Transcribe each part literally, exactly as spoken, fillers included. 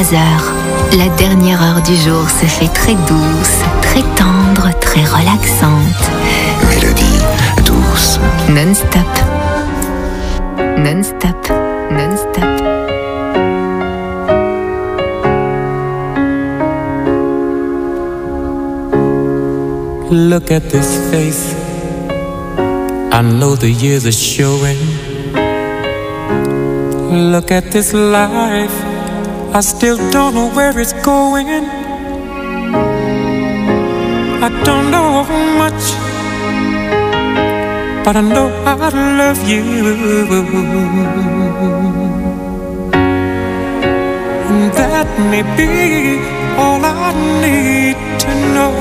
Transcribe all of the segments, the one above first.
vingt-trois heures. La dernière heure du jour se fait très douce, très tendre, très relaxante. Mélodie douce. Non-stop. Non-stop. Non-stop. Look at this face. I know the years are showing. Look at this life. I still don't know where it's going. I don't know much, but I know I love you. And that may be all I need to know.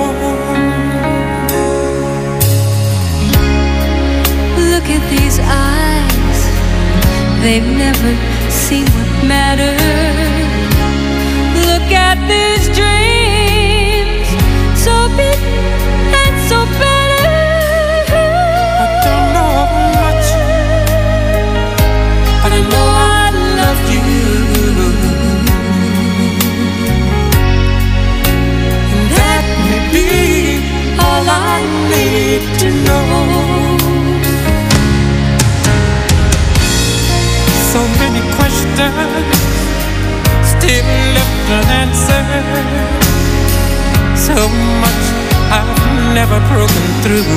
Look at these eyes, they've never seen what matters. Look at these dreams, so big and so better. I don't know much, but I know I love you. And that may be all I need to know. So many questions still left unanswered. So much I've never broken through.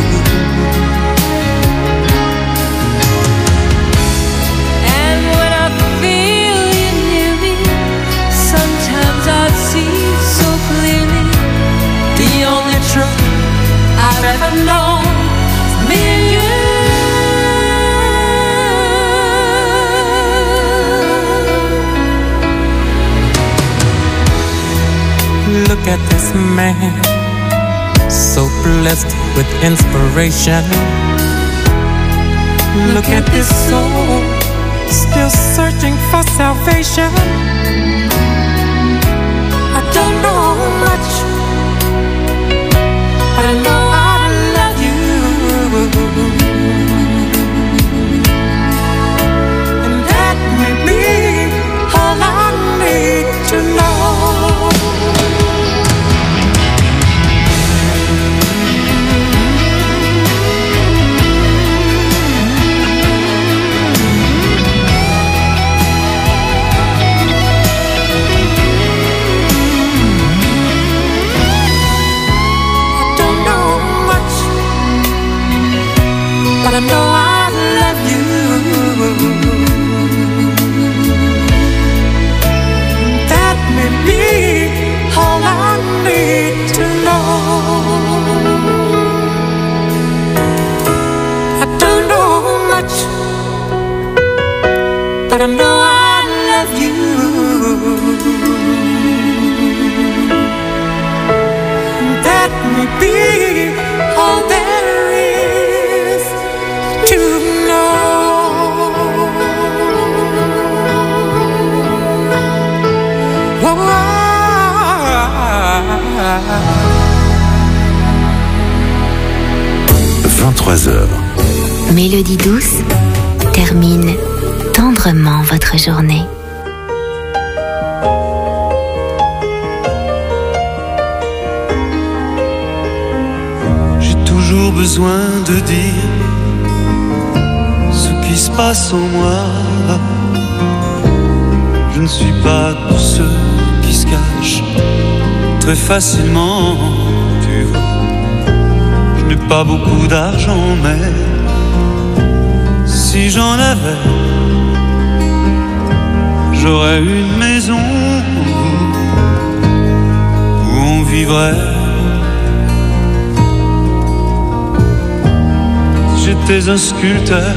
And when I feel you near me, sometimes I see so clearly the only truth I've ever known is me and you. Look at this man, so blessed with inspiration. Look at this soul, still searching for salvation. I don't know much, but I know I love you. And that may be all I need to know. But I know I love you. That may be all I need to know. I don't know much, but I know I love you. That may be all there is to know. Oh, vingt-trois heures. Mélodie douce termine tendrement votre journée. J'ai toujours besoin de dire ce qui se passe en moi. Je ne suis pas de ceux qui se cachent très facilement, tu vois. Je n'ai pas beaucoup d'argent, mais si j'en avais, j'aurais une maison où on vivrait. Si j'étais un sculpteur,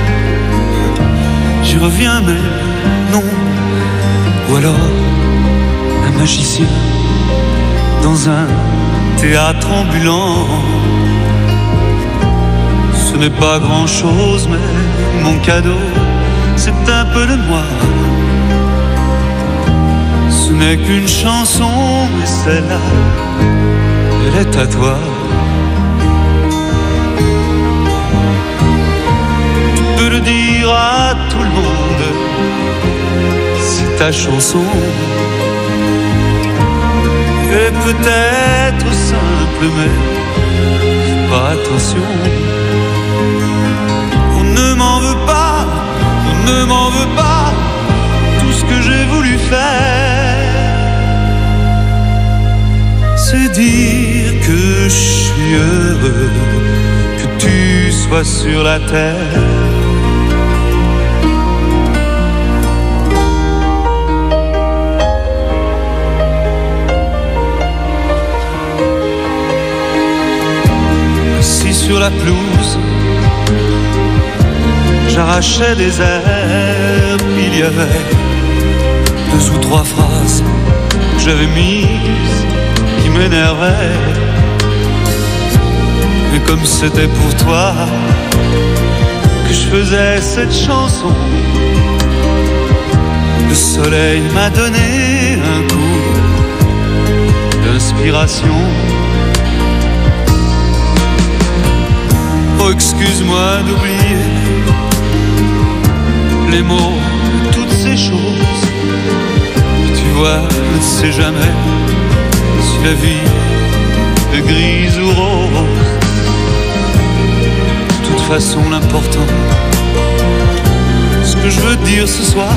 j'y reviens, mais non. Ou alors un magicien dans un théâtre ambulant. Ce n'est pas grand-chose, mais mon cadeau, c'est un peu de moi. Ce n'est qu'une chanson, mais celle-là, elle est à toi. Tu peux le dire à tout le monde, c'est ta chanson. qu'elle est peut-être simple, mais fais pas attention. On ne m'en veut pas, on ne m'en veut pas, tout ce que j'ai voulu faire, c'est dire que je suis heureux, que tu sois sur la terre. Assis sur la pelouse, j'arrachais des herbes, il y avait deux ou trois phrases que j'avais mises qui m'énervaient. Et comme c'était pour toi que je faisais cette chanson, le soleil m'a donné un coup d'inspiration. Oh, excuse-moi d'oublier les mots, toutes ces choses. Tu vois, je ne sais jamais si la vie est grise ou rose. De toute façon, l'important, ce que je veux te dire ce soir,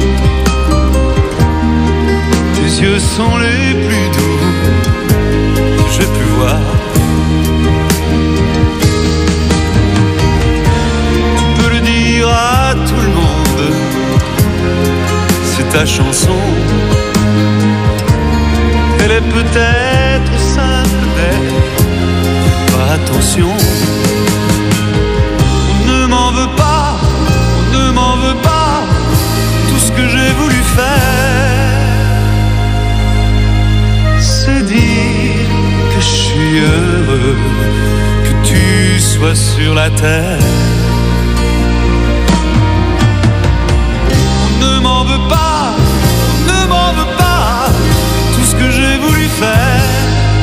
tes yeux sont les plus doux que j'ai pu voir. Tu peux le dire à tout le monde, c'est ta chanson. Elle est peut-être simple, mais pas attention. On ne m'en veut pas, on ne m'en veut pas, tout ce que j'ai voulu faire, c'est dire que je suis heureux, que tu sois sur la terre. On ne m'en veut pas, on ne m'en veut pas, tout ce que j'ai voulu faire,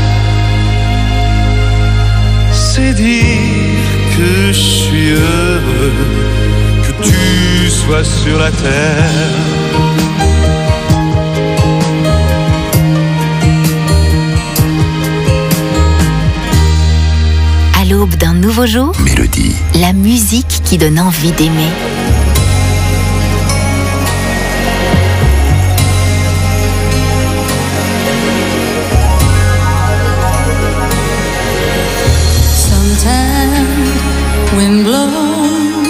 c'est dire que je suis heureux, que tu sois sur la terre. À l'aube d'un nouveau jour, Mélodie. la musique qui donne envie d'aimer. Wind blown,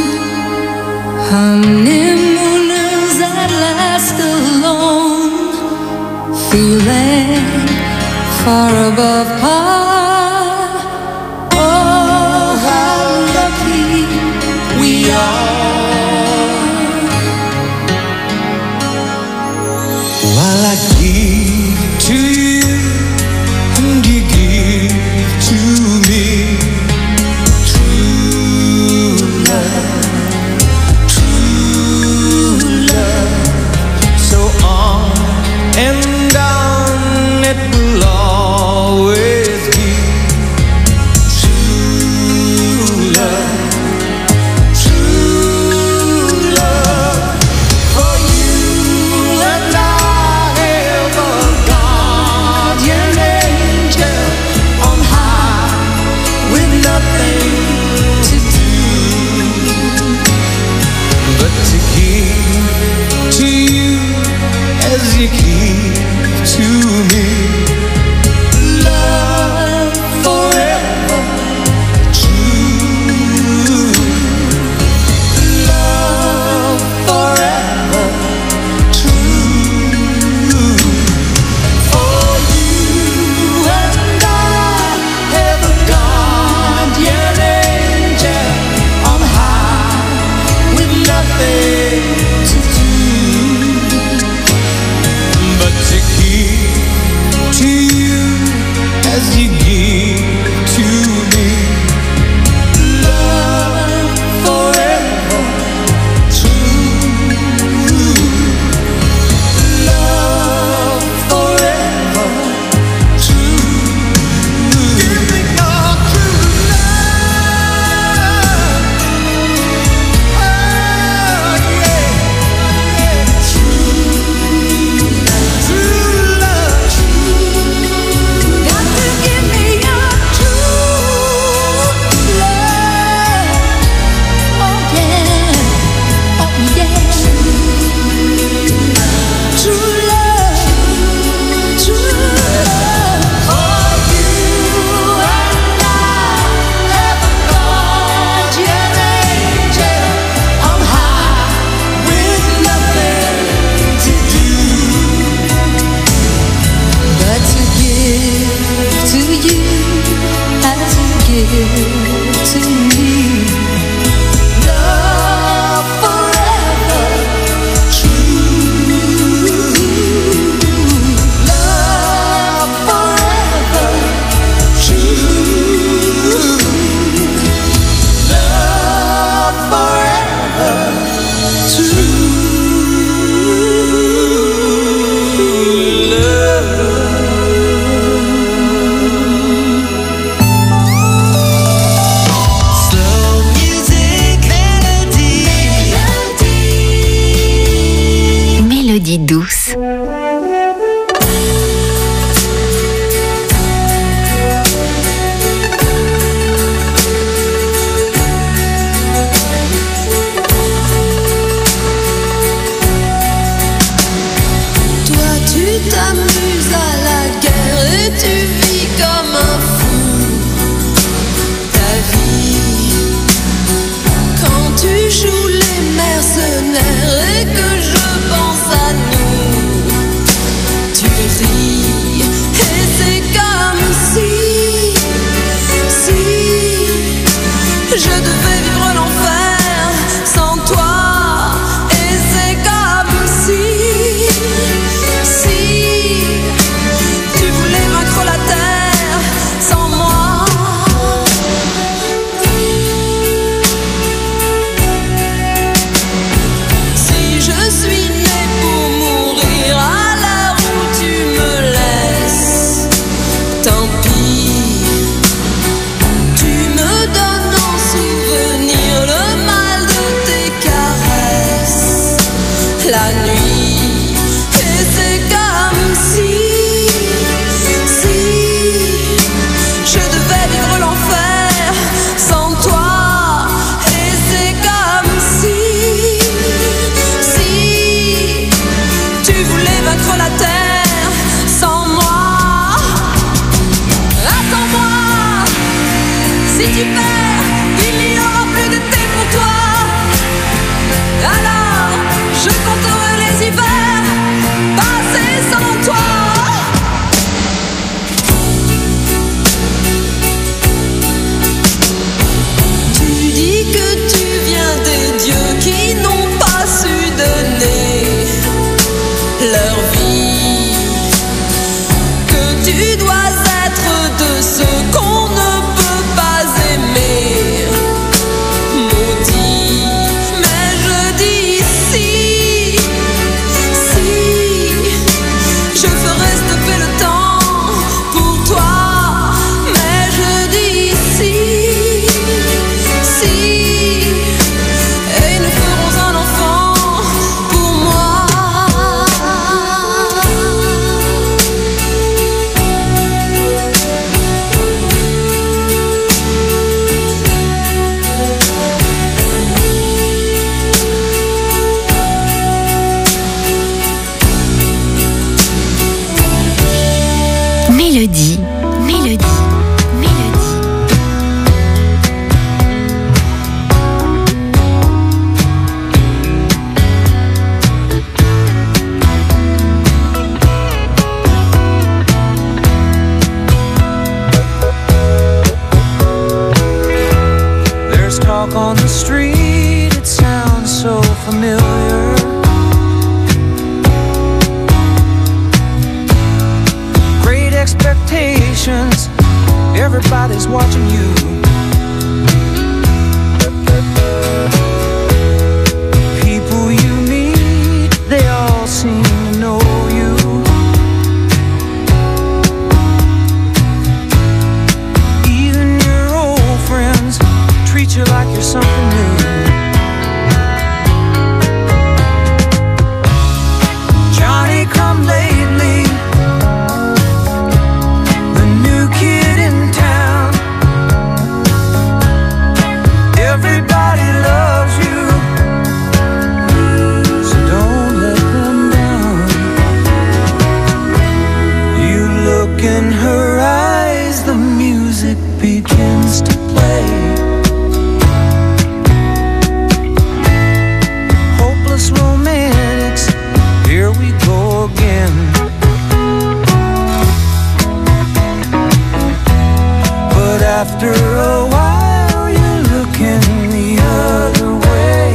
honeymooners at last alone, feeling far above par. Oh, how lucky we are. While I give to you and you give to me, and down it will always be true love, true love. For you and I have a guardian angel on high with nothing to do but to give to you as you give to me. Love forever true. Love forever true. For you and I have a guardian angel on high with nothing to do but to give mélodie douce. T'amuses à la guerre et tu vis comme un fou ta vie. Quand tu joues les mercenaires et que je pense à nous, tu ris et c'est comme si, si je devais vivre l'enfer sans toi. Et c'est comme si Mélodie, mélodie, mélodie. There's talk on the street, it sounds so familiar. Great expectations, everybody's watching you. People you meet, they all seem to know you. Even your old friends treat you like you're something new. Johnny come lately, the new kid in town. Everybody loves you, so don't let them down. You look in her eyes, the music begins to play. Hopeless romantics, here we go again. But after a while you're looking the other way.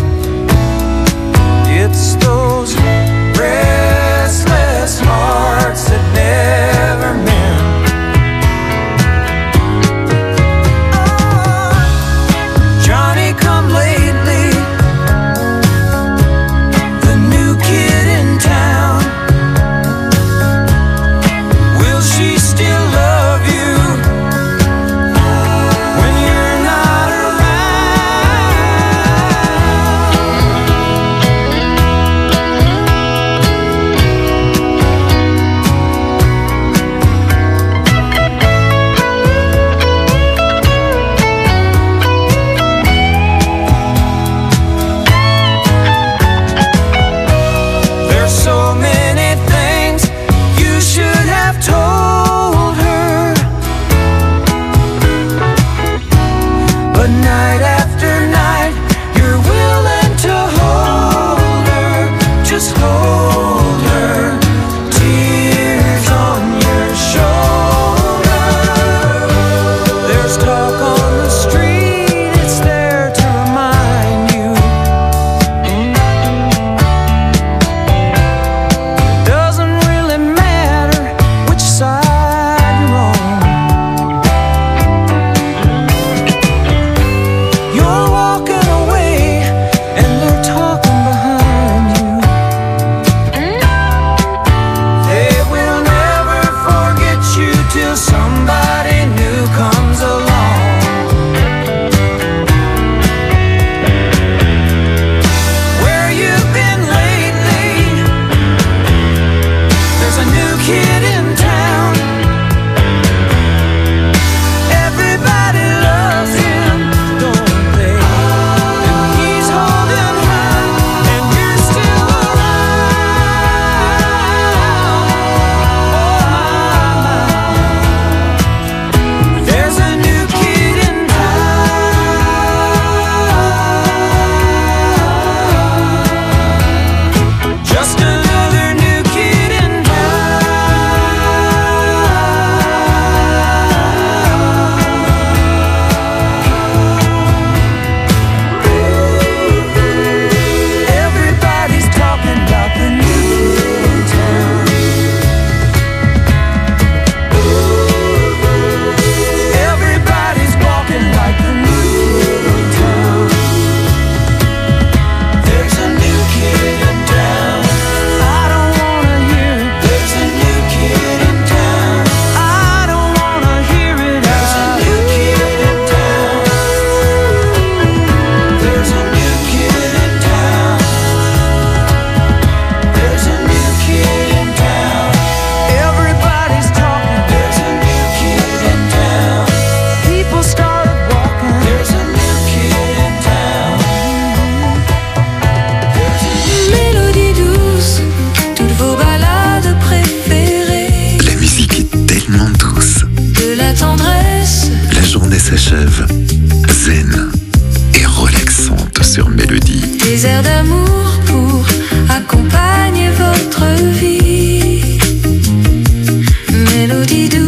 It's those restless hearts that never mend. Oh, Johnny come lately, the new kid in town. Will she still love you? s'achève, zen et relaxante sur Mélodie. Des airs d'amour pour accompagner votre vie. Mélodie douce.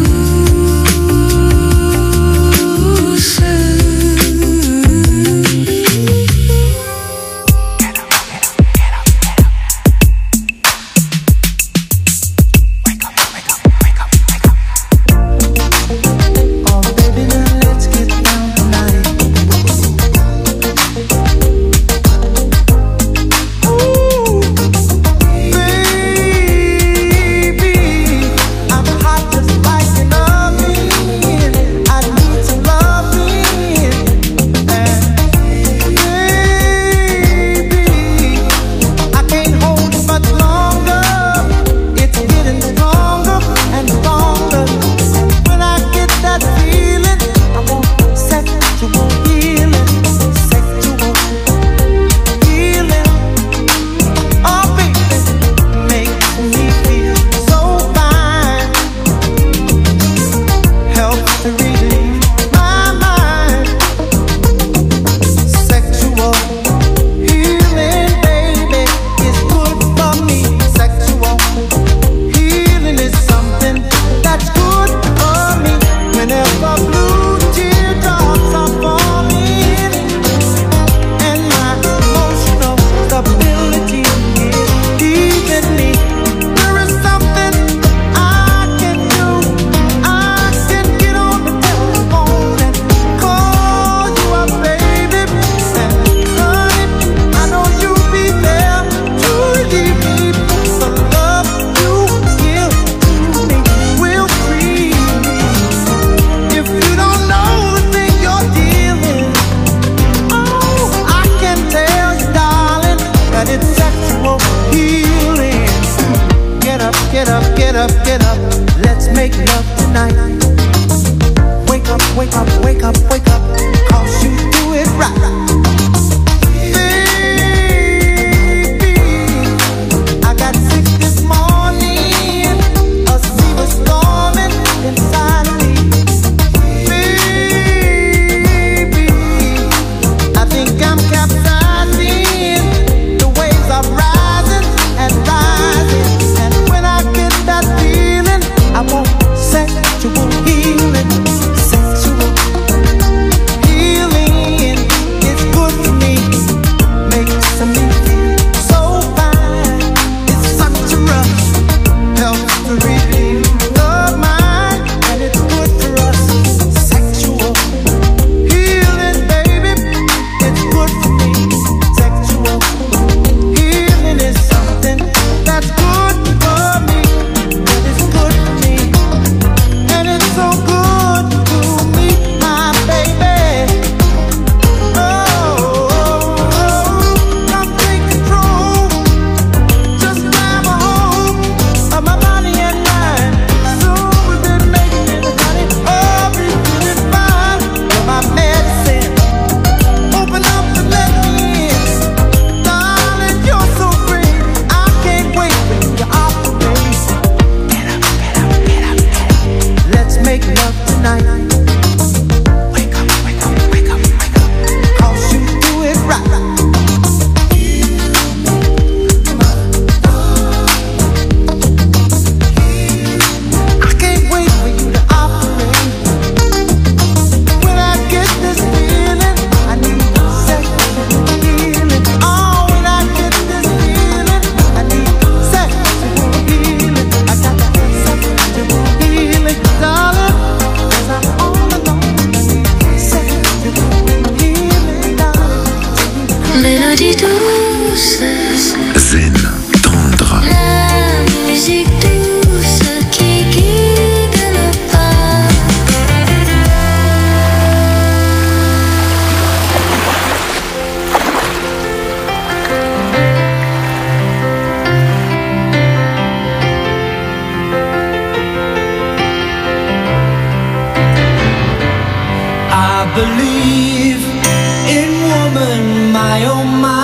Believe in woman, my oh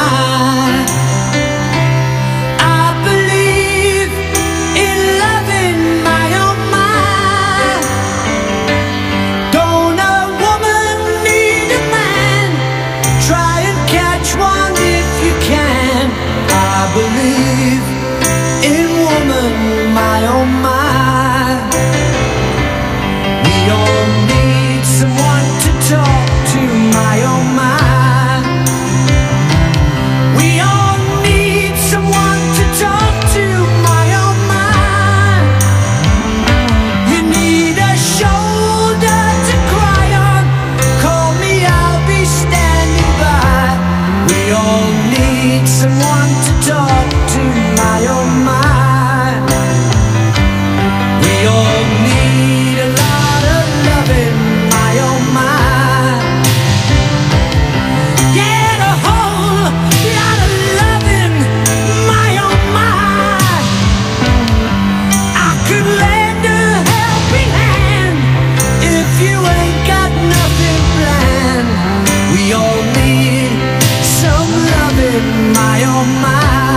my. I believe in loving, my oh my. Don't a woman my, oh my. We all need someone to talk to, my, oh my. We all need someone to talk to, my, oh my. You need a shoulder to cry on. Call me, I'll be standing by. We all need someone to talk to, my, oh my. We all need a lot of loving, my, oh my. Yeah, a whole lot of loving, my, oh my. I could lend a helping hand if you ain't got nothing planned. We all need some loving, my, oh my.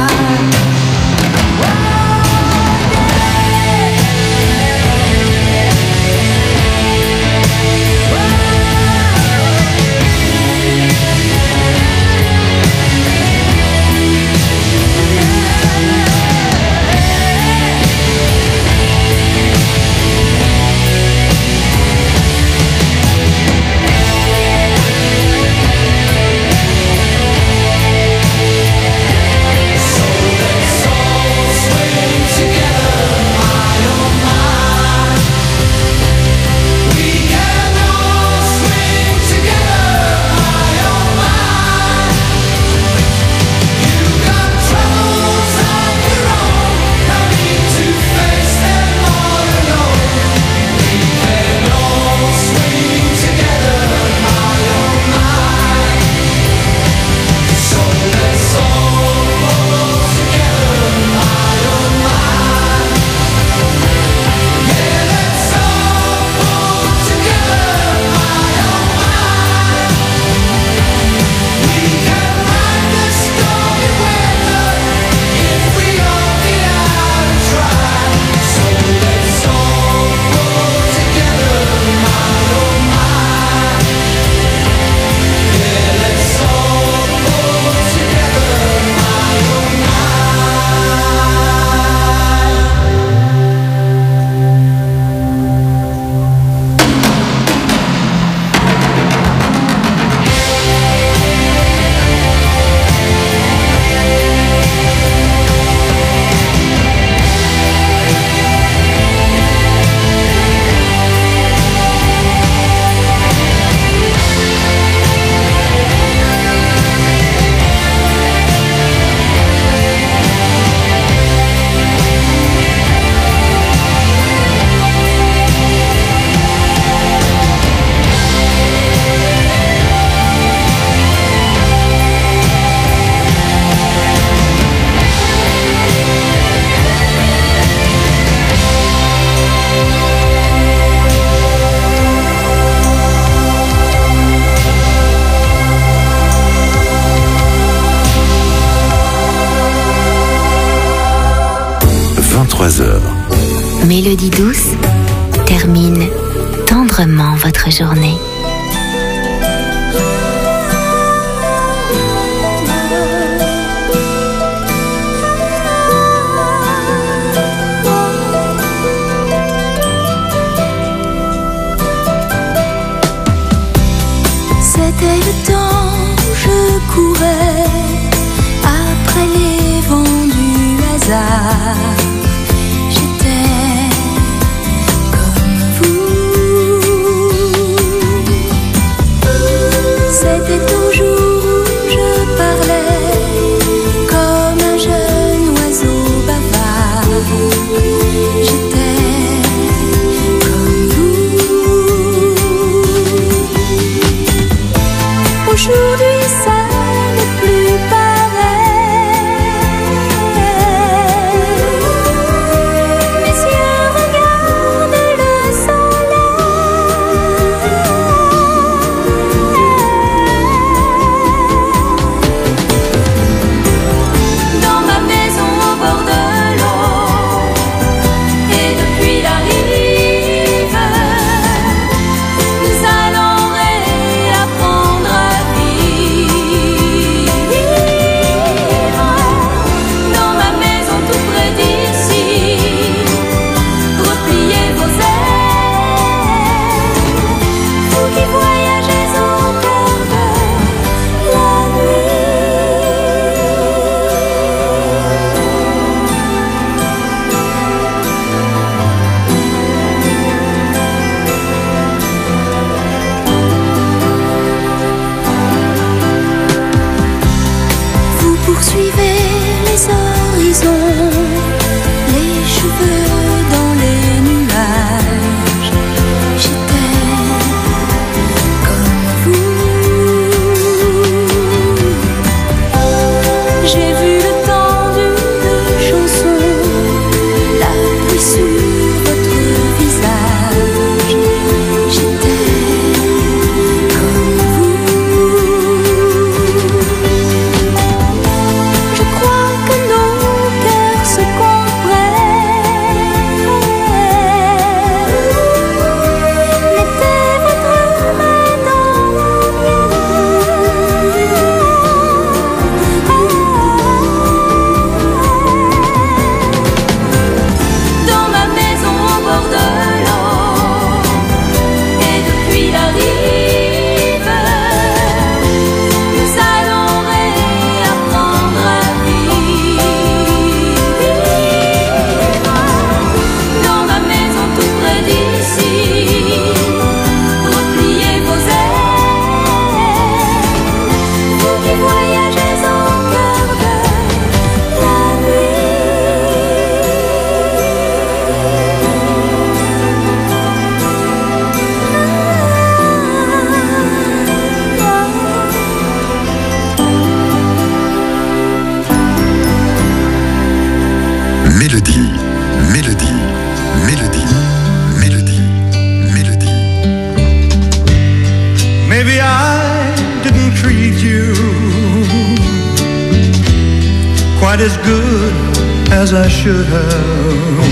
vingt-trois heures. Mélodie douce termine tendrement votre journée. C'était le temps où je courais après les vents du hasard. J'étais comme vous. Mélodie, mélodie, mélodie, mélodie, mélodie. Maybe I didn't treat you quite as good as I should have.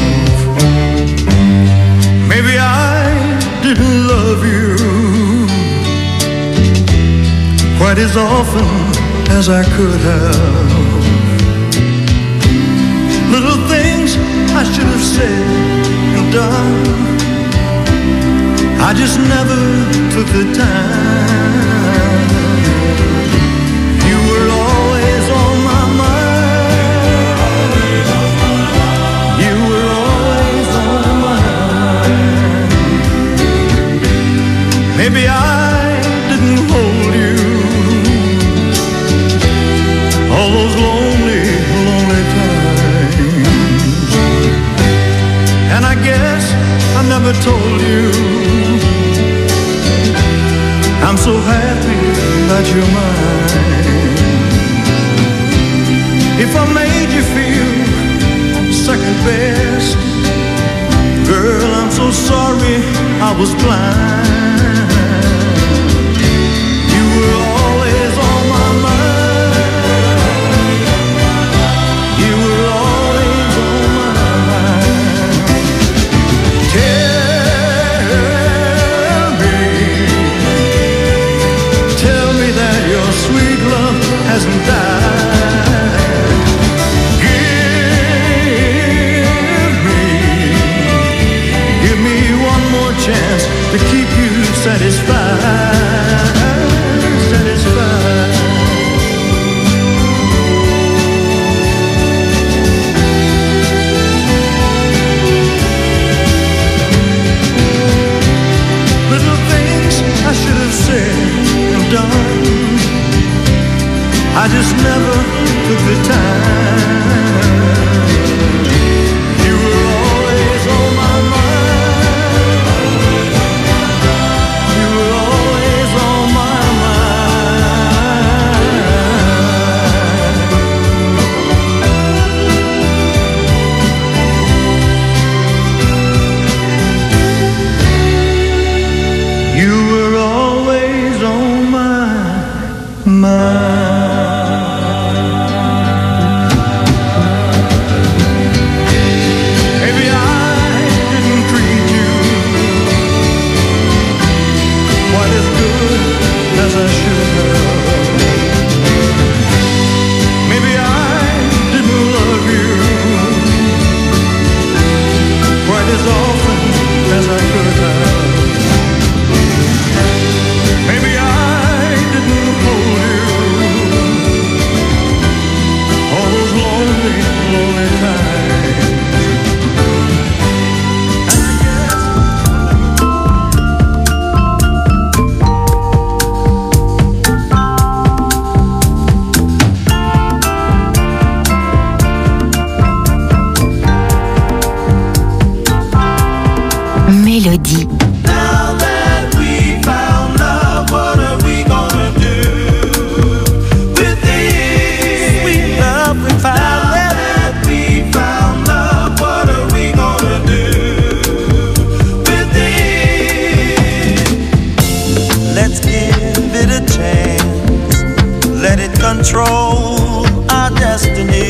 Maybe I didn't love you quite as often as I could have. Little things I should have said and done, I just never took the time. You were always on my mind. You were always on my mind. Maybe I didn't hold you all those lonely, lonely times. And I guess I never told you I'm so happy that you're mine. If I made you feel second best, girl, I'm so sorry I was blind. You were always on my mind. You were always on my mind. Tell me, tell me that your sweet love hasn't died. Give me, give me one more chance to keep you satisfied, satisfied. Little things I should have said and done, I just never took the time. You were always on my mind. You were always on my mind. You were always on my mind. Maybe I didn't treat you quite as good as I should have. Maybe I didn't love you quite as often as I could have. Maybe I didn't hold you all those lonely, lonely times. And I guess Mélodie. now that we found love, what are we gonna do with this sweet love we found? Now that we found love, what are we gonna do with it? Let's give it a chance, let it control our destiny.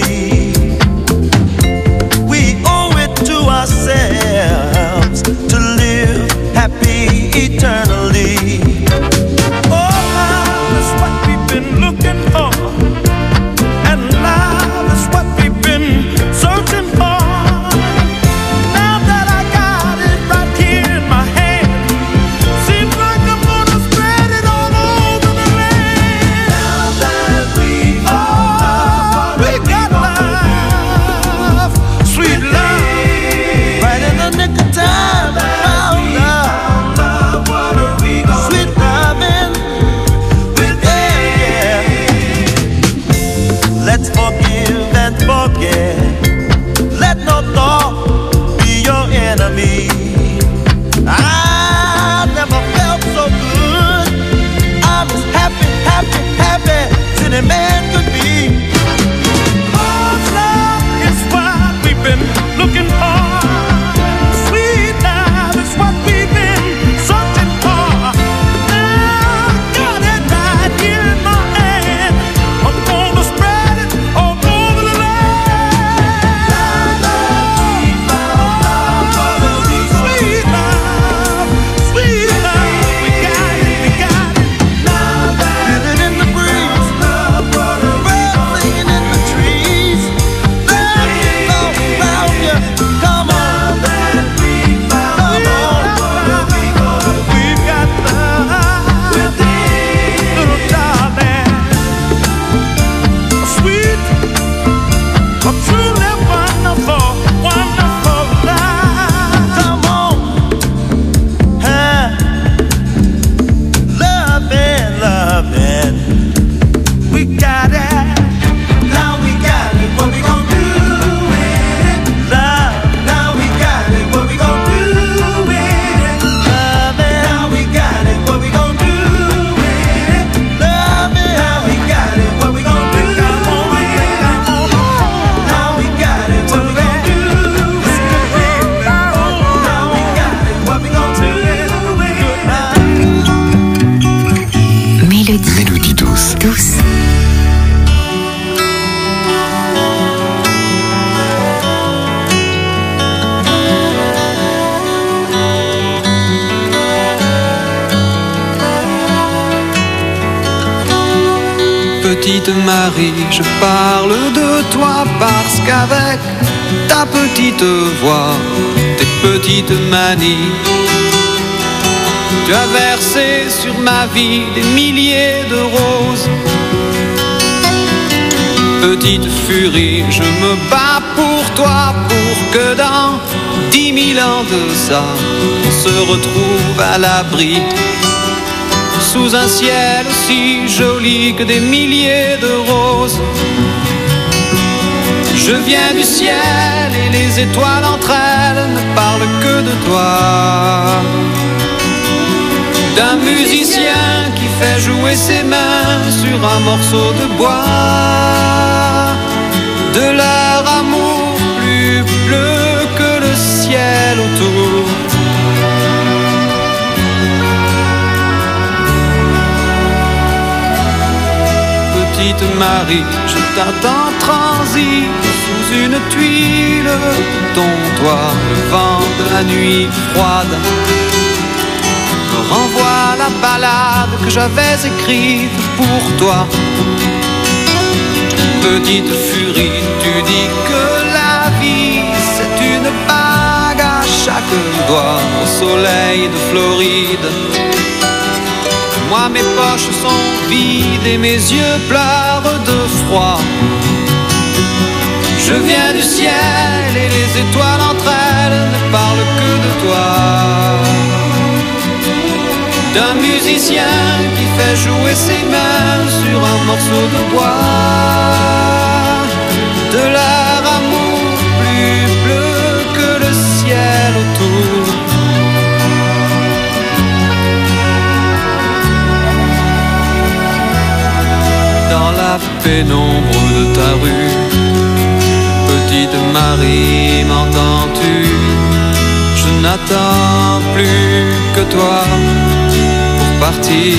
We owe it to ourselves to live happy eternally. Oh, love is what we've been looking for, and love is what we've been searching for. Now that I got it right here in my hand, seems like I'm gonna spread it all over the land. Now that we Petite Marie, je parle de toi parce qu'avec ta petite voix, tes petites manies, tu as versé sur ma vie des milliers de roses. Petite furie, je me bats pour toi, pour que dans dix mille ans de ça, on se retrouve à l'abri, sous un ciel aussi joli que des milliers de roses. Je viens du ciel et les étoiles entre elles ne parlent que de toi. D'un musicien qui fait jouer ses mains sur un morceau de bois, de leur amour plus bleu que le ciel autour. Petite Marie, je t'attends transi sous une tuile de ton toit. Le vent de la nuit froide me renvoie la ballade que j'avais écrite pour toi. Petite furie, tu dis que la vie c'est une bague à chaque doigt au soleil de Floride. Moi mes poches sont vides et mes yeux pleurent de froid. Je viens du ciel et les étoiles entre elles ne parlent que de toi. D'un musicien qui fait jouer ses mains sur un morceau de bois, de leur amour plus bleu que le ciel autour. Dans la pénombre de ta rue, petite Marie, m'entends-tu? Je n'attends plus que toi pour partir.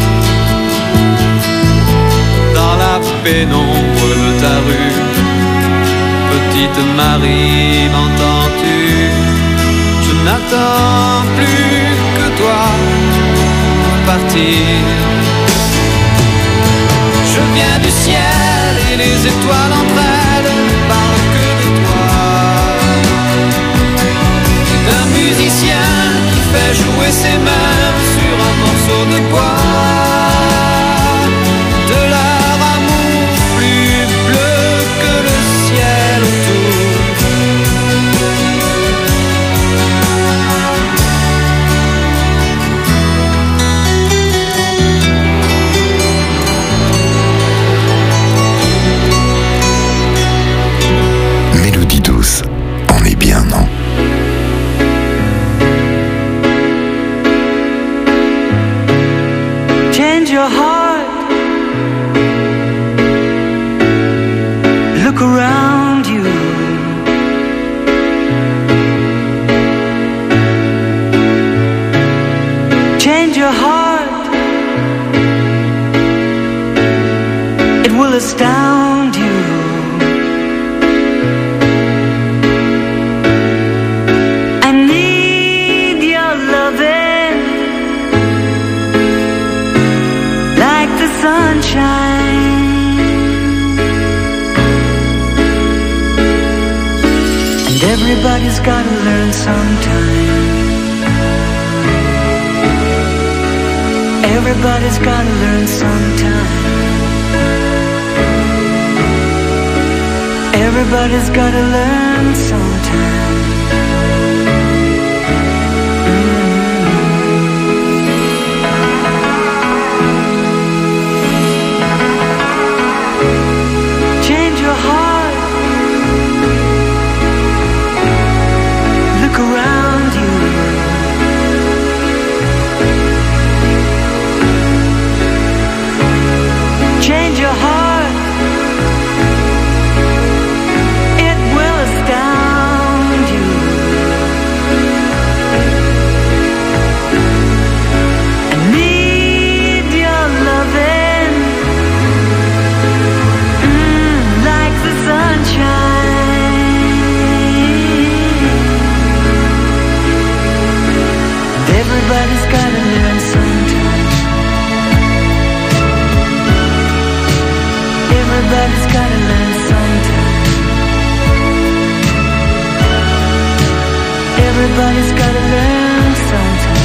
Dans la pénombre de ta rue, petite Marie, m'entends-tu? Je n'attends plus que toi pour partir. Je viens du ciel et les étoiles entre elles ne parlent que de toi. C'est un musicien qui fait jouer ses mains sur un morceau de bois, de leur amour plus bleu que le ciel autour. On est bien, non? Change your heart. Look around you. Change your heart. It will astound you. Sunshine, and everybody's gotta learn sometime. Everybody's gotta learn sometime. Everybody's gotta learn sometime. Around you, change your heart, it will astound. Everybody's gotta learn sometime.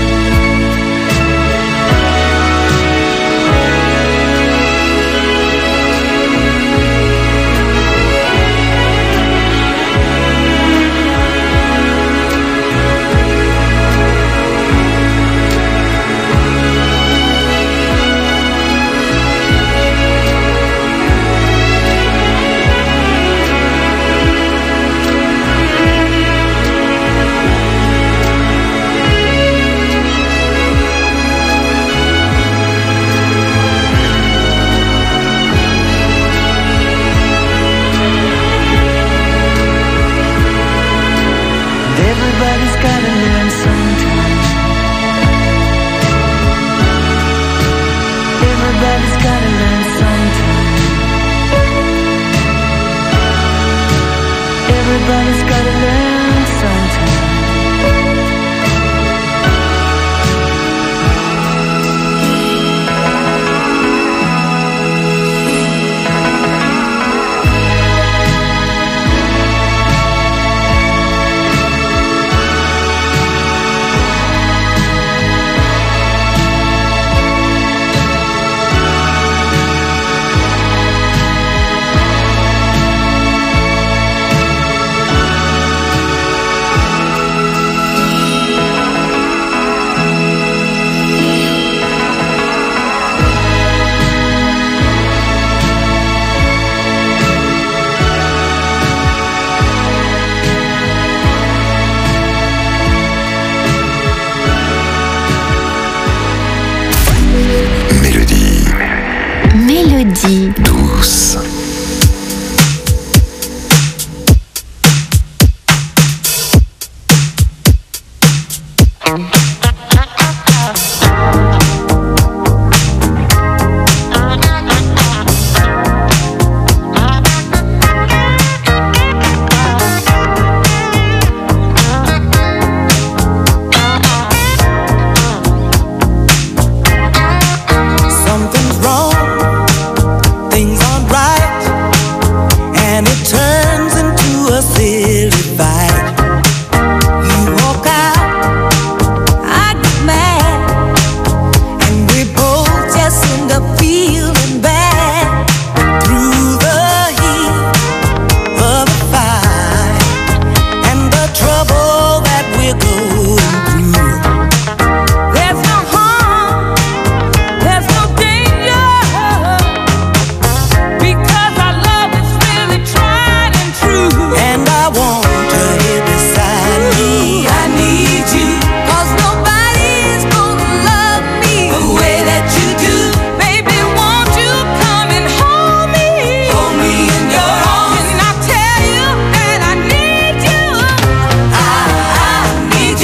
Everybody's gotta learn sometime. Everybody's gotta learn sometime. Everybody's gotta learn sometime. Mélodie douce. I need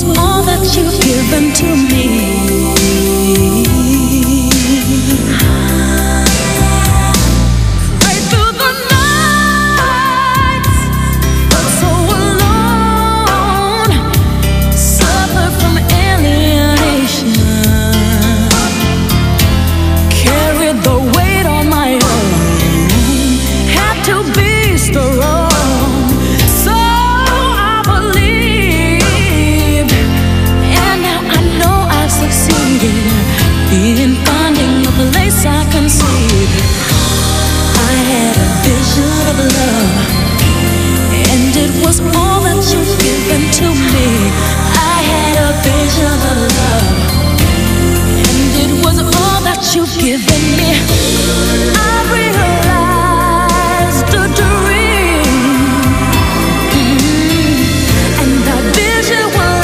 all that you've given to me. Right through the night, felt so alone, suffered from alienation, carried the weight on my own, had to be strong. In finding a place I conceived, I had a vision of love, and it was all that you've given to me. I had a vision of love, and it was all that you've given me. I realized the dream, mm-hmm. and that vision was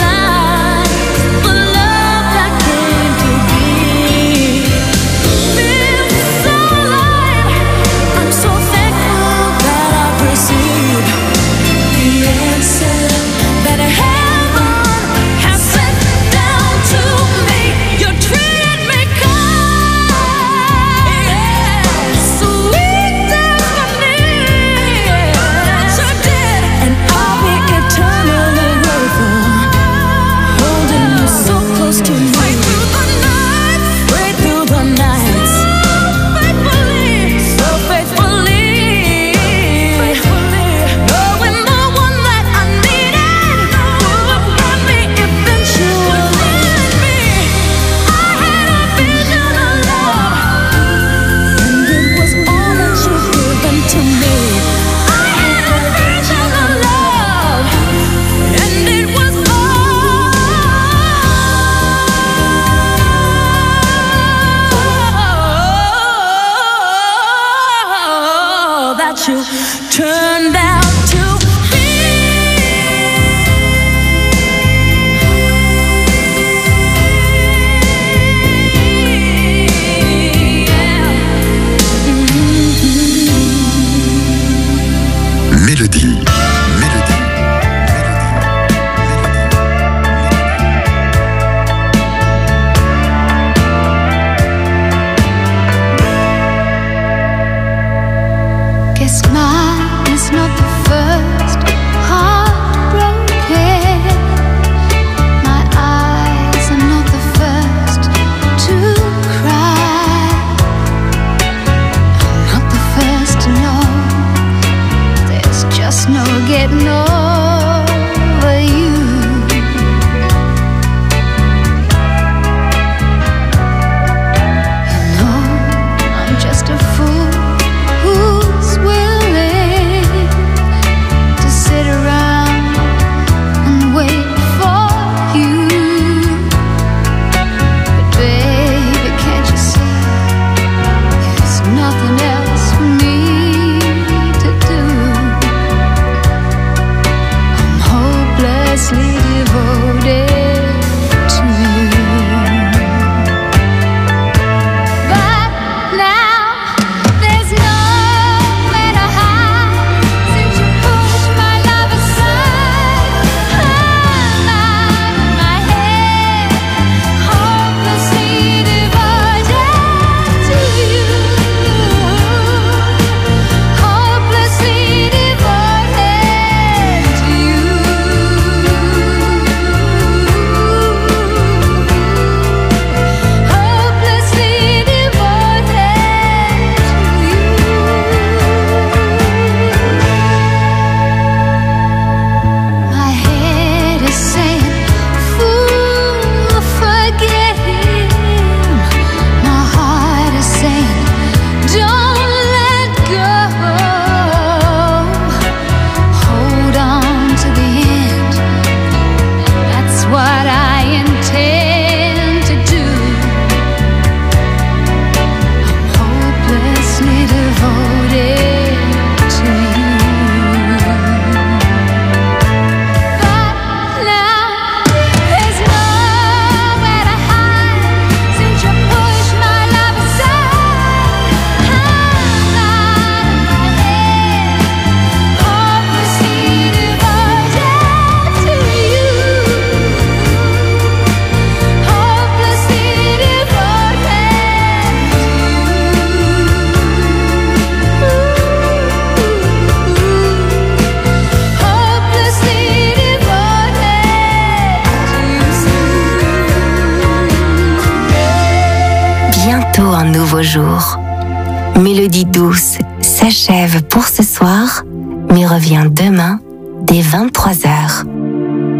you turned out to be. Yeah. Mm-hmm. Mélodie. Mine is not the first heartbroken. My eyes are not the first to cry. I'm not the first to know. There's just no getting over you. You know, I'm just a fool who's willing to sit around and wait for you. But baby, can't you see, there's nothing else for me to do. I'm hopelessly devoted to you. But now there's nowhere to hide since you pushed my love aside. I'm out of my head, hopelessly devoted to you. Hopelessly devoted to you. bientôt un nouveau jour. Mélodie douce s'achève pour ce soir, mais revient demain dès vingt-trois heures.